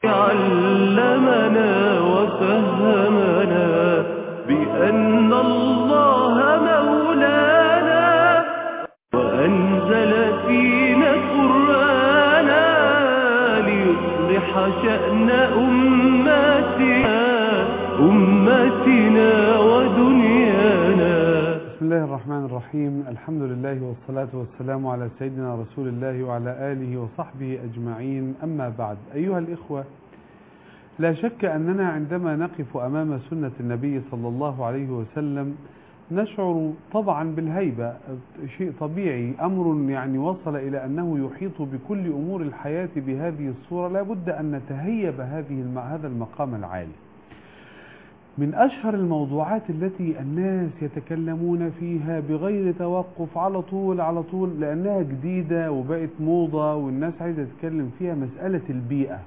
علمنا وفهمنا بأن الله مولانا وأنزل فينا قرآنا ليصلح شأن أمتنا ودنيانا. بسم الله الرحمن الرحيم. الحمد لله والصلاة والسلام على سيدنا رسول الله وعلى آله وصحبه أجمعين. أما بعد، أيها الإخوة، لا شك أننا عندما نقف أمام سنة النبي صلى الله عليه وسلم نشعر طبعا بالهيبة، شيء طبيعي، أمر يعني وصل إلى أنه يحيط بكل أمور الحياة بهذه الصورة. لا بد أن نتهيب هذا المقام العالي. من أشهر الموضوعات التي الناس يتكلمون فيها بغير توقف على طول لأنها جديدة وبقت موضة والناس عايزة تتكلم فيها، مسألة البيئة.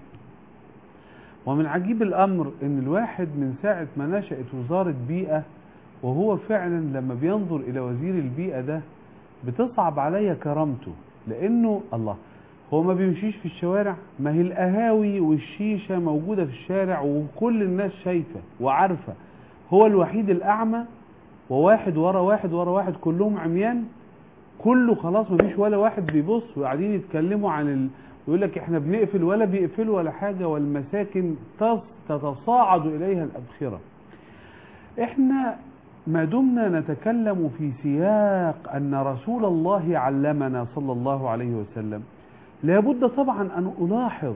ومن عجيب الأمر أن الواحد من ساعة ما نشأت وزارة بيئة وهو فعلا لما بينظر إلى وزير البيئة ده بتصعب عليا كرامته، لأنه الله هو ما بيمشيش في الشوارع، ما هي القهاوي والشيشة موجودة في الشارع وكل الناس شايفة وعارفة. هو الوحيد الأعمى، وواحد ورا واحد ورا واحد كلهم عميان، كله خلاص ما فيش ولا واحد بيبص، وقاعدين يتكلموا عن يقول لك احنا بنقفل ولا بيقفلوا ولا حاجة، والمساكن تتصاعد إليها الأبخرة. احنا ما دمنا نتكلم في سياق أن رسول الله علمنا صلى الله عليه وسلم، لابد طبعا أن ألاحظ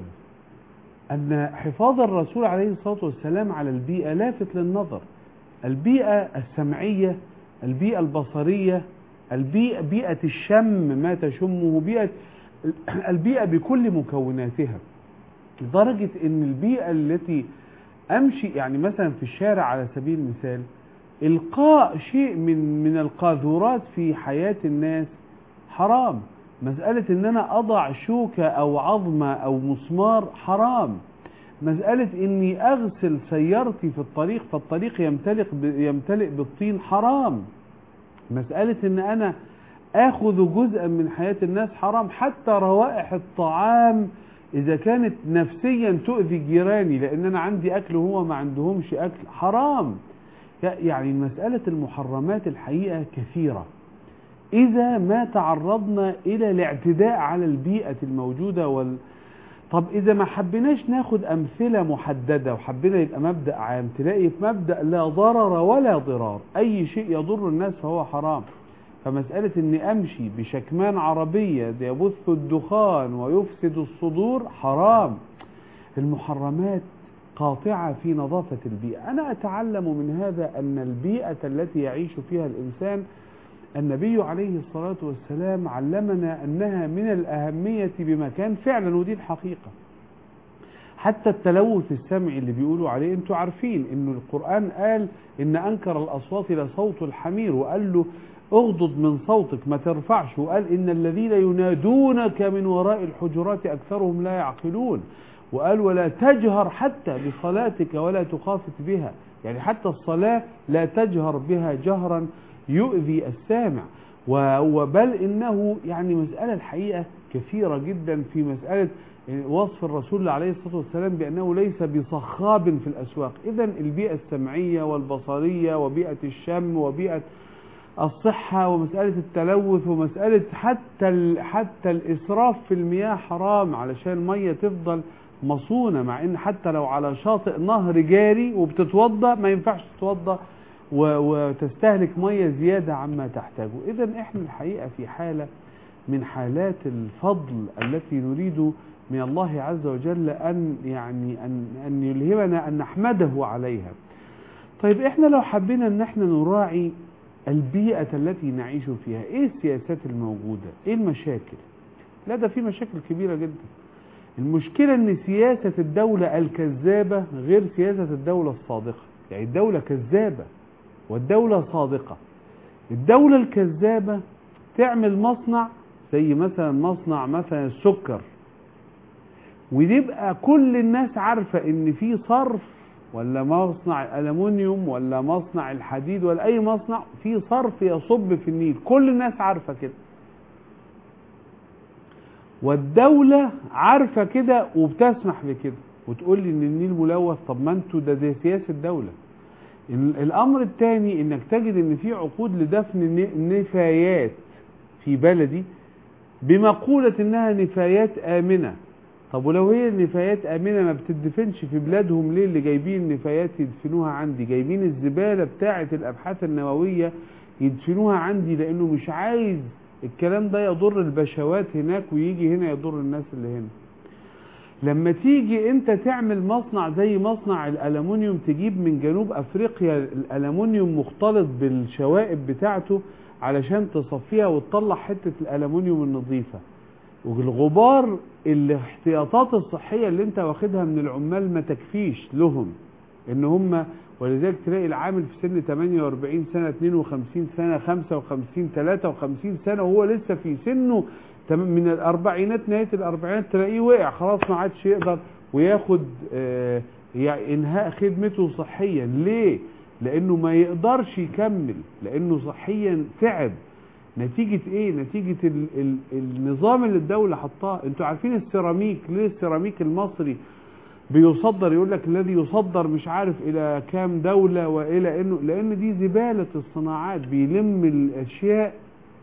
أن حفاظ الرسول عليه الصلاة والسلام على البيئة لافت للنظر. البيئة السمعية، البيئة البصرية، بيئة الشم ما تشمه، البيئة بكل مكوناتها، لدرجة أن البيئة التي أمشي يعني مثلا في الشارع على سبيل المثال، إلقاء شيء من القاذورات في حياة الناس حرام. مسألة ان انا اضع شوكة او عظمة او مسمار حرام. مسألة اني اغسل سيارتي في الطريق فالطريق يمتلئ بالطين حرام. مسألة ان انا اخذ جزءا من حياة الناس حرام. حتى روائح الطعام اذا كانت نفسيا تؤذي جيراني لان انا عندي اكل وهو ما عندهمش اكل حرام. يعني مسألة المحرمات الحقيقة كثيرة إذا ما تعرضنا إلى الاعتداء على البيئة الموجودة. طب إذا ما حبيناش ناخد أمثلة محددة وحبينا يبقى مبدأ عام، تلاقي في مبدأ لا ضرر ولا ضرار، أي شيء يضر الناس فهو حرام. فمسألة إني أمشي بشكمان عربية يبث الدخان ويفسد الصدور حرام. المحرمات قاطعة في نظافة البيئة. أنا أتعلم من هذا أن البيئة التي يعيش فيها الإنسان النبي عليه الصلاة والسلام علمنا أنها من الأهمية بمكان فعلا، ودي الحقيقة. حتى التلوث السمعي اللي بيقولوا عليه، انتوا عارفين انه القرآن قال ان انكر الأصوات لصوت الحمير، وقال له اغضض من صوتك ما ترفعش، وقال ان الذين ينادونك من وراء الحجرات أكثرهم لا يعقلون، وقال ولا تجهر حتى بصلاتك ولا تخافت بها، يعني حتى الصلاة لا تجهر بها جهرا يؤذي السامع. وبل إنه يعني مسألة الحقيقة كثيرة جدا في مسألة وصف الرسول عليه الصلاة والسلام بأنه ليس بصخاب في الأسواق. إذن البيئة السمعية والبصرية وبيئة الشم وبيئة الصحة ومسألة التلوث ومسألة حتى الإسراف في المياه حرام، علشان المية تفضل مصونة، مع إن حتى لو على شاطئ نهر جاري وبتتوضأ ما ينفعش تتوضأ وتستهلك مية زيادة عما تحتاجه. إذن إحنا الحقيقة في حالة من حالات الفضل التي نريد من الله عز وجل أن يلهمنا أن نحمده عليها. طيب إحنا لو حبينا أن احنا نراعي البيئة التي نعيش فيها، إيه السياسات الموجودة؟ إيه المشاكل؟ لا، ده في مشاكل كبيرة جدا. المشكلة أن سياسة الدولة الكذابة غير سياسة الدولة الصادقة. يعني الدولة كذابة والدولة صادقة. الدولة الكذابة تعمل مصنع زي مثلا مصنع مثلا السكر، ويبقى كل الناس عارفة ان في صرف، ولا مصنع الألمنيوم ولا مصنع الحديد ولا اي مصنع في صرف يصب في النيل، كل الناس عارفة كده. والدولة عارفة كده وبتسمح بكده. وتقول لي ان النيل ملوث. طب ما انتوا ده سياسة دولة. الامر الثاني انك تجد ان في عقود لدفن نفايات في بلدي بمقولة انها نفايات امنة. طب ولو هي النفايات امنة ما بتدفنش في بلادهم ليه؟ اللي جايبين النفايات يدفنوها عندي، جايبين الزبالة بتاعة الابحاث النووية يدفنوها عندي، لانه مش عايز الكلام ده يضر البشوات هناك ويجي هنا يضر الناس اللي هنا. لما تيجي انت تعمل مصنع زي مصنع الألمونيوم، تجيب من جنوب افريقيا الألمونيوم مختلط بالشوائب بتاعته علشان تصفيها وتطلع حتة الألمونيوم النظيفة، والغبار الاحتياطات الصحية اللي انت واخدها من العمال ما تكفيش لهم ان هم، ولذلك تلاقي العامل في سن 48 سنة 52 سنة 55 53 سنة وهو لسه في سنه من الاربعينات، نهاية الاربعينات تلاقيه وقع خلاص ما عادش يقدر وياخد يعني انهاء خدمته صحيا. ليه؟ لانه ما يقدرش يكمل، لانه صحيا تعب. نتيجة ايه؟ نتيجة النظام اللي الدولة حطاه. انتوا عارفين السيراميك، ليه السيراميك المصري بيصدر؟ يقول لك الذي يصدر مش عارف الى كام دولة والى انه، لان دي زبالة الصناعات، بيلم الاشياء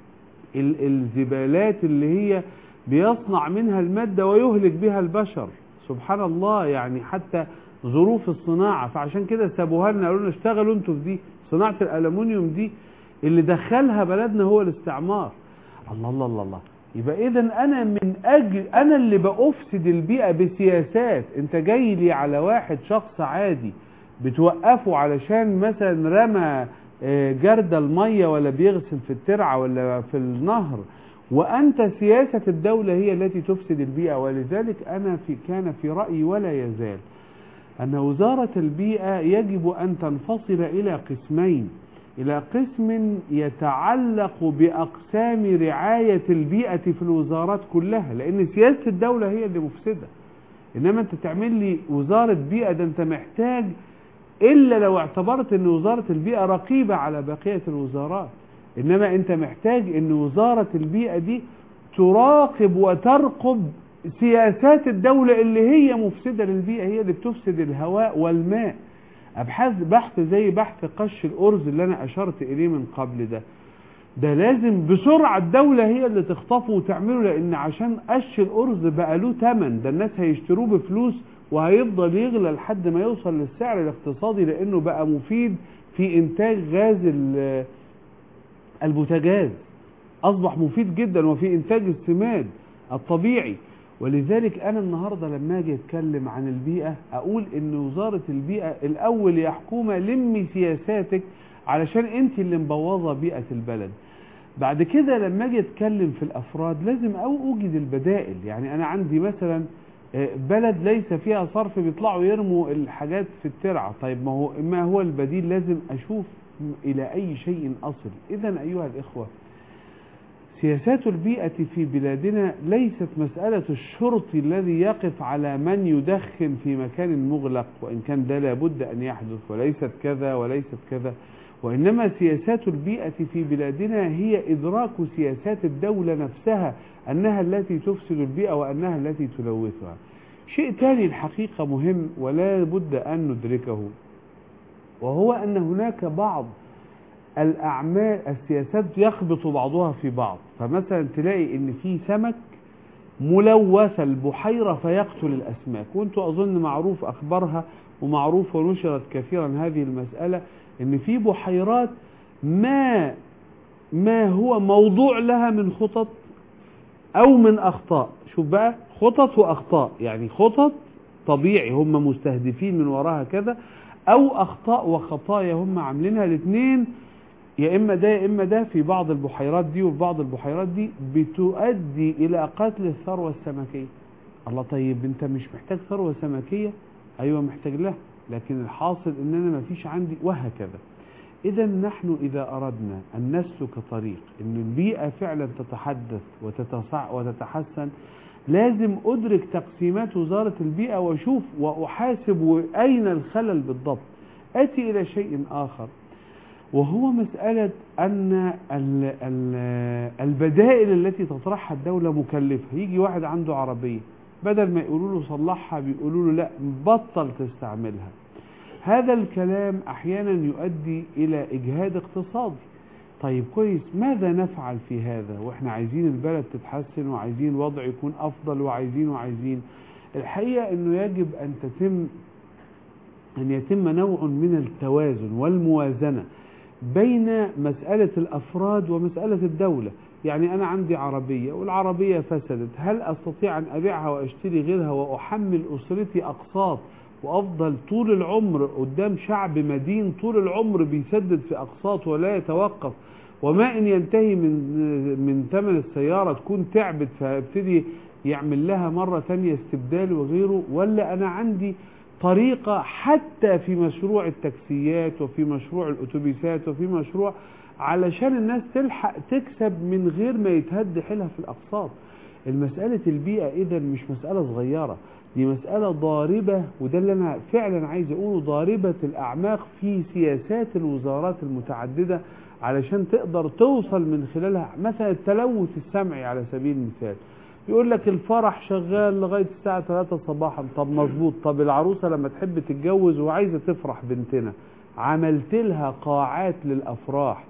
الزبالات اللي هي بيصنع منها المادة ويهلك بها البشر. سبحان الله، يعني حتى ظروف الصناعة. فعشان كده سابوها لنا، قالوا لنا اشتغلوا انتوا في دي. صناعة الألمونيوم دي اللي دخلها بلدنا هو الاستعمار. الله الله الله الله. يبقى اذا انا من اجل انا اللي بأفسد البيئة بسياسات. انت جاي لي على واحد شخص عادي بتوقفه علشان مثلا رمى جرد المية ولا بيغسل في الترعة ولا في النهر، وأنت سياسة الدولة هي التي تفسد البيئة. ولذلك أنا كان في رأيي ولا يزال أن وزارة البيئة يجب أن تنفصل إلى قسمين، إلى قسم يتعلق بأقسام رعاية البيئة في الوزارات كلها، لأن سياسة الدولة هي اللي مفسدة. إنما أنت تعمل لي وزارة بيئة، ده أنت محتاج، إلا لو اعتبرت أن وزارة البيئة رقيبة على بقية الوزارات، إنما أنت محتاج أن وزارة البيئة دي تراقب وترقب سياسات الدولة اللي هي مفسدة للبيئة، هي اللي بتفسد الهواء والماء. بحث زي بحث قش الأرز اللي أنا أشرت إليه من قبل ده لازم بسرعة الدولة هي اللي تخطفه وتعمله، لأن عشان قش الأرز بقى له تمن، ده الناس هيشتروه بفلوس وهيفضل يغلى لحد ما يوصل للسعر الاقتصادي، لأنه بقى مفيد في إنتاج غاز البوتاجاز، أصبح مفيد جدا، وفي إنتاج السماد الطبيعي. ولذلك أنا النهاردة لما أجي أتكلم عن البيئة أقول إن وزارة البيئة الأول يا حكومة لمي سياساتك، علشان أنت اللي مبوظة بيئة البلد. بعد كده لما أجي أتكلم في الأفراد لازم أوجد البدائل. يعني أنا عندي مثلا بلد ليس فيها صرف، بيطلعوا يرموا الحاجات في الترعة. طيب ما هو البديل؟ لازم أشوف إلى أي شيء أصل. إذن أيها الإخوة، سياسات البيئة في بلادنا ليست مسألة الشرطي الذي يقف على من يدخن في مكان مغلق، وإن كان ده لابد أن يحدث، وليست كذا وليست كذا، وإنما سياسات البيئة في بلادنا هي إدراك سياسات الدولة نفسها أنها التي تفسد البيئة وأنها التي تلوثها. شيء تاني الحقيقة مهم ولا بد أن ندركه، وهو أن هناك بعض الأعمال السياسات يخبط بعضها في بعض. فمثلا تلاقي ان في سمك ملوث البحيرة فيقتل الأسماك، وانتوا أظن معروف أخبارها ومعروف ونشرت كثيرا هذه المسألة، ان في بحيرات ما هو موضوع لها من خطط أو من أخطاء. شوف بقى، خطط وأخطاء، يعني خطط طبيعي هم مستهدفين من وراها كذا، أو أخطاء وخطايا هم عاملينها الاثنين، يا إما ده يا إما ده، في بعض البحيرات دي وفي بعض البحيرات دي بتؤدي إلى قتل الثروة السمكية. الله، طيب أنت مش محتاج ثروة سمكية؟ أيوة محتاج لها، لكن الحاصل إننا ما فيش عندي، وهكذا. إذا نحن إذا أردنا أن نسلك طريق إن البيئة فعلا تتحدث وتتحسن، لازم أدرك تقسيمات وزارة البيئة وأشوف وأحاسب أين الخلل بالضبط. أتي إلى شيء آخر، وهو مسألة أن البدائل التي تطرحها الدولة مكلفة. يجي واحد عنده عربية بدل ما يقولوا له صلحها بيقولوا له لا بطل تستعملها. هذا الكلام أحيانا يؤدي إلى إجهاد اقتصادي. طيب كويس، ماذا نفعل في هذا وإحنا عايزين البلد تتحسن وعايزين الوضع يكون أفضل وعايزين الحقيقة أنه يجب أن يتم نوع من التوازن والموازنة بين مسألة الأفراد ومسألة الدولة. يعني أنا عندي عربية والعربية فسدت، هل أستطيع أن أبيعها وأشتري غيرها وأحمل أسرتي أقساط وأفضل طول العمر قدام شعب مدين طول العمر بيسدد في أقساط ولا يتوقف، وما إن ينتهي من ثمن السيارة تكون تعبت فابتدي يعمل لها مرة ثانية استبدال وغيره؟ ولا أنا عندي طريقة حتى في مشروع التاكسيات وفي مشروع الأتوبيسات وفي مشروع علشان الناس تلحق تكسب من غير ما يتهد حيلها في الأقساط؟ المسألة البيئة إذا مش مسألة صغيرة، دي مسألة ضاربة، وده اللي أنا فعلا عايز أقوله، ضاربة الأعماق في سياسات الوزارات المتعددة علشان تقدر توصل من خلالها. مثلا التلوث السمعي على سبيل المثال، يقول لك الفرح شغال لغاية الساعة 3 صباحا. طب مظبوط، طب العروسة لما تحب تتجوز وعايزة تفرح بنتنا، عملت لها قاعات للأفراح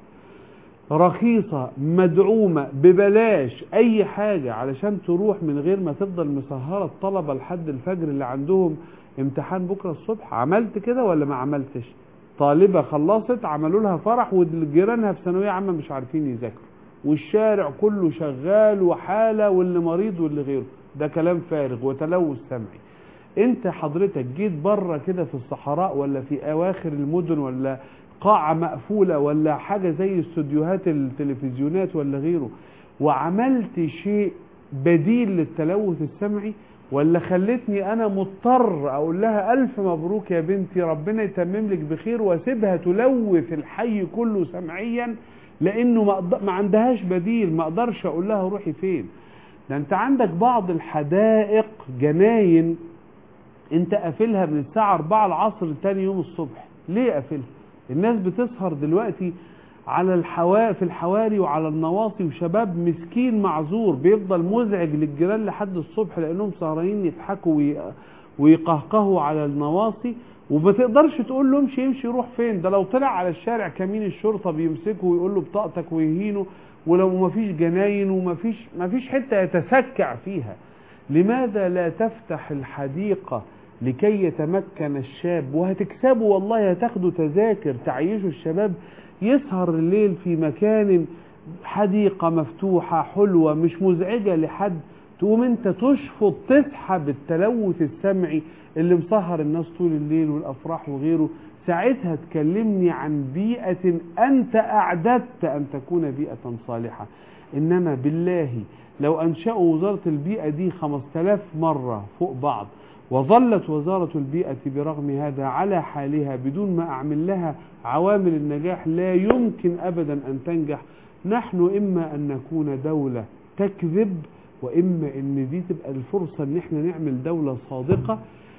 رخيصة مدعومة ببلاش أي حاجة علشان تروح من غير ما تفضل مسهرة الطلبة لحد الفجر اللي عندهم امتحان بكرة الصبح. عملت كده ولا ما عملتش؟ طالبة خلصت عملوا لها فرح وجيرانها في ثانوية عامة مش عارفين يذاكروا والشارع كله شغال وحالة واللي مريض واللي غيره. ده كلام فارغ وتلوث سمعي. انت حضرتك جيت بره كده في الصحراء ولا في اواخر المدن ولا قاعة مقفولة ولا حاجة زي استوديوهات التلفزيونات ولا غيره وعملت شيء بديل للتلوث السمعي؟ ولا خلتني انا مضطر اقول لها الف مبروك يا بنتي ربنا يتمم لك بخير واسيبها تلوث الحي كله سمعيا لانه ما عندهاش بديل، ما اقدرش اقول لها روحي فين. ده انت عندك بعض الحدائق جناين انت قافلها من الساعة 4 العصر تاني يوم الصبح. ليه قافلها؟ الناس بتسهر دلوقتي على في الحواري وعلى النواصي، وشباب مسكين معذور بيفضل مزعج للجيران لحد الصبح لانهم سهرانين يضحكوا ويقهقهوا على النواصي، وما تقدرش تقول له امشي يروح فين. ده لو طلع على الشارع كمين الشرطة بيمسكه ويقول له بطاقتك ويهينه، ولو ما فيش جناين وما فيش حتة يتسكع فيها. لماذا لا تفتح الحديقة لكي يتمكن الشاب؟ وهتكسبه والله، هتاخدوا تذاكر تعيشوا الشباب يسهر الليل في مكان حديقة مفتوحة حلوة مش مزعجة لحد، تقوم انت تشفط تسحب التلوث السمعي اللي مسهر الناس طول الليل والافراح وغيره. ساعتها تكلمني عن بيئة انت اعددت ان تكون بيئة صالحة. انما بالله لو انشأوا وزارة البيئة دي 5000 مرة فوق بعض وظلت وزارة البيئة برغم هذا على حالها بدون ما أعمل لها عوامل النجاح، لا يمكن أبدا أن تنجح. نحن إما أن نكون دولة تكذب، وإما أن دي تبقى الفرصة أن احنا نعمل دولة صادقة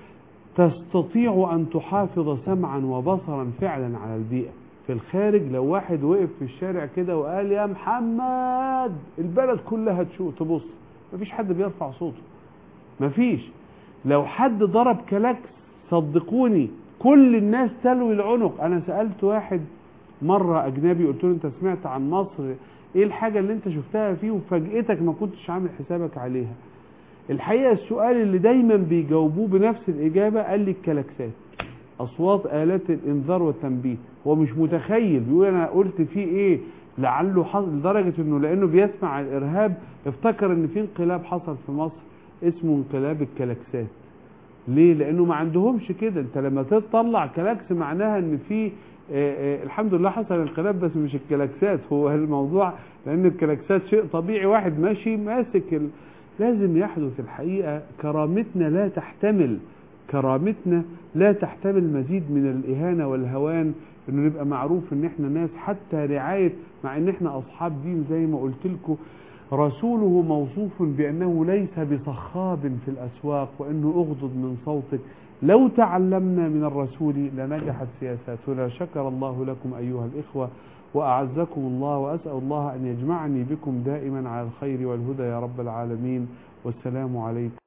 تستطيع أن تحافظ سمعا وبصرا فعلا على البيئة. في الخارج لو واحد وقف في الشارع كده وقال يا محمد البلد كلها تبص، مفيش حد بيرفع صوته، مفيش. لو حد ضرب كلاكس صدقوني كل الناس تلوي العنق. انا سألت واحد مرة اجنبي قلت له انت سمعت عن مصر، ايه الحاجة اللي انت شفتها فيه وفاجئتك ما كنتش عامل حسابك عليها؟ الحقيقة السؤال اللي دايما بيجاوبوه بنفس الاجابة، قال لي الكلاكسات، اصوات الات الانذار والتنبيه. هو مش متخيل، بيقول انا قلت فيه ايه لعله حصل، لدرجة انه لانه بيسمع الارهاب افتكر ان في انقلاب حصل في مصر اسمه انقلاب الكلاكسات. ليه؟ لانه ما عندهمش كده. انت لما تطلع كلاكس معناها ان في الحمد لله حصل انقلاب، بس مش الكلاكسات هو الموضوع، لان الكلاكسات شيء طبيعي واحد ماشي ماسك لازم يحدث. الحقيقة كرامتنا لا تحتمل مزيد من الإهانة والهوان، انه نبقى معروف ان احنا ناس حتى رعاية، مع ان احنا اصحاب دين زي ما قلت لكم. رسوله موصوف بأنه ليس بصخاب في الأسواق وأنه أغضض من صوتك. لو تعلمنا من الرسول لنجحت سياساتنا. شكر الله لكم أيها الإخوة وأعزكم الله، وأسأل الله أن يجمعني بكم دائما على الخير والهدى يا رب العالمين. والسلام عليكم.